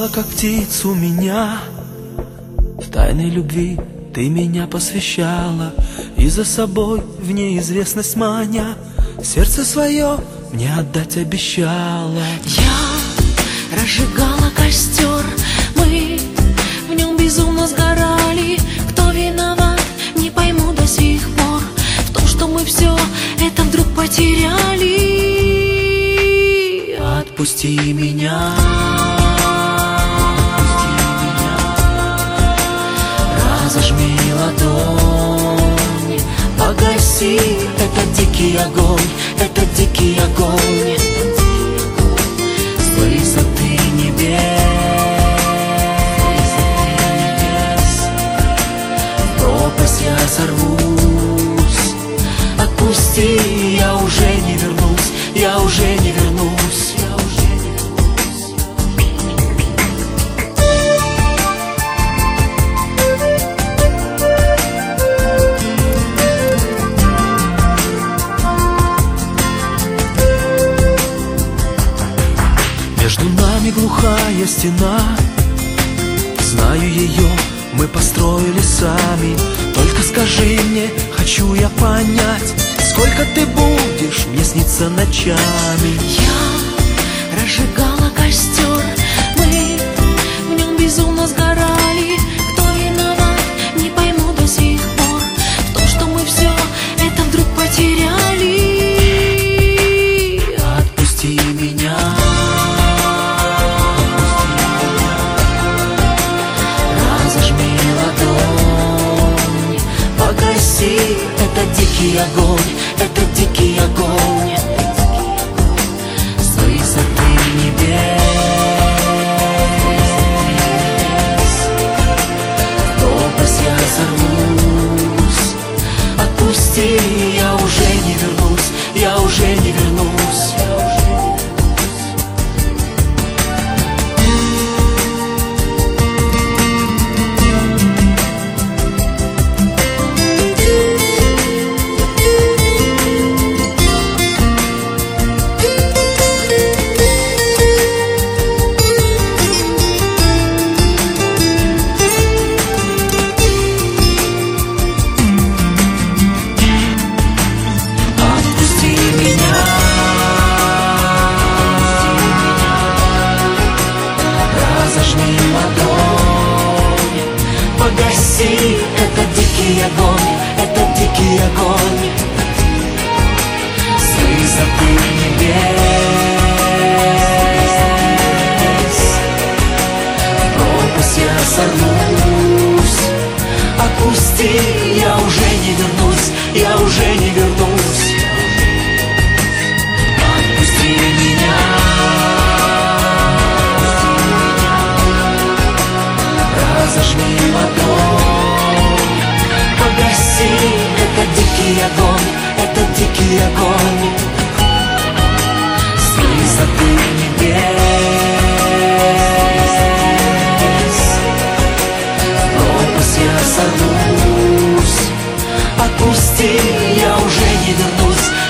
Зажигала, как птицу, меня. В тайной любви ты меня посвящала, и за собой в неизвестность маня сердце свое мне отдать обещала. Я разжигала костер, мы в нем безумно сгорали. Кто виноват, не пойму до сих пор в том, что мы все это вдруг потеряли. Отпусти меня, разожми ладонь, погаси этот дикий огонь, этот дикий огонь. С высоты небес в пропасть я сорвусь. Отпусти, я уже не вернусь, я уже не вернусь. Между нами глухая стена, знаю ее, мы построили сами. Только скажи мне, хочу я понять, сколько ты будешь мне сниться ночами. Я разжигала костер, мы в нем безумно сгорали. Кто виноват, не пойму до сих пор в том, что мы все это вдруг потеряли. Отпусти меня, разожми ладонь, погаси этот дикий огонь, этот дикий огонь. С высоты небес в пропасть я сорвусь. Отпусти, я уже не вернусь, я уже не вернусь. Погаси этот дикий огонь, этот дикий огонь. С высоты небес в пропасть я сорвусь. Отпусти, я уже не вернусь, я уже не вернусь. Отпусти меня, разожми ладонь, погаси этот дикий огонь, этот дикий огонь. С высоты небес в пропасть я сорвусь. Отпусти, я уже не вернусь,